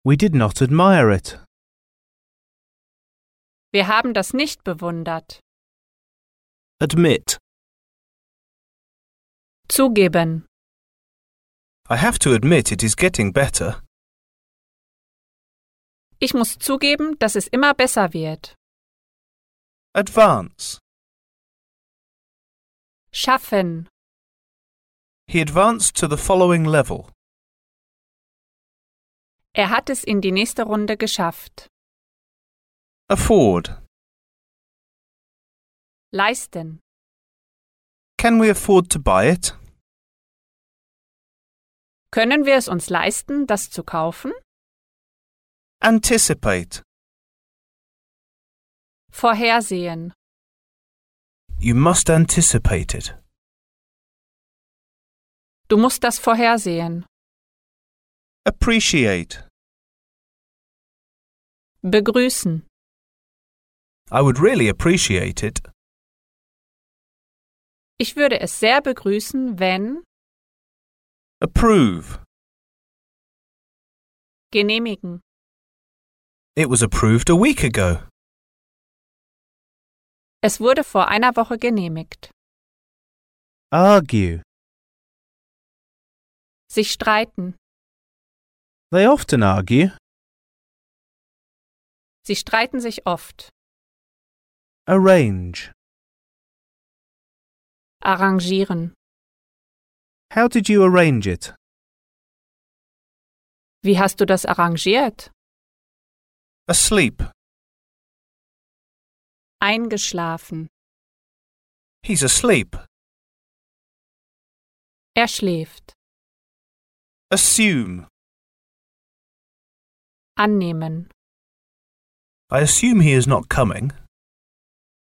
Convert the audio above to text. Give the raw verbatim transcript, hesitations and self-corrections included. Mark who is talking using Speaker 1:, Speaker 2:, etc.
Speaker 1: We did not admire it.
Speaker 2: Wir haben das nicht bewundert.
Speaker 1: Admit.
Speaker 2: Zugeben.
Speaker 1: I have to admit it is getting better.
Speaker 2: Ich muss zugeben, dass es immer besser wird.
Speaker 1: Advance.
Speaker 2: Schaffen.
Speaker 1: He advanced to the following level.
Speaker 2: Er hat es in die nächste Runde geschafft.
Speaker 1: Afford.
Speaker 2: Leisten.
Speaker 1: Can we afford to buy it?
Speaker 2: Können wir es uns leisten, das zu kaufen?
Speaker 1: Anticipate.
Speaker 2: Vorhersehen.
Speaker 1: You must anticipate it.
Speaker 2: Du musst das vorhersehen.
Speaker 1: Appreciate.
Speaker 2: Begrüßen.
Speaker 1: I would really appreciate it.
Speaker 2: Ich würde es sehr begrüßen, wenn.
Speaker 1: Approve.
Speaker 2: Genehmigen.
Speaker 1: It was approved a week ago.
Speaker 2: Es wurde vor einer Woche genehmigt.
Speaker 1: Argue.
Speaker 2: Sich streiten.
Speaker 1: They often argue.
Speaker 2: Sie streiten sich oft.
Speaker 1: Arrange.
Speaker 2: Arrangieren.
Speaker 1: How did you arrange it?
Speaker 2: Wie hast du das arrangiert?
Speaker 1: Asleep.
Speaker 2: Eingeschlafen.
Speaker 1: He's asleep.
Speaker 2: Er schläft.
Speaker 1: Assume.
Speaker 2: Annehmen.
Speaker 1: I assume he is not coming.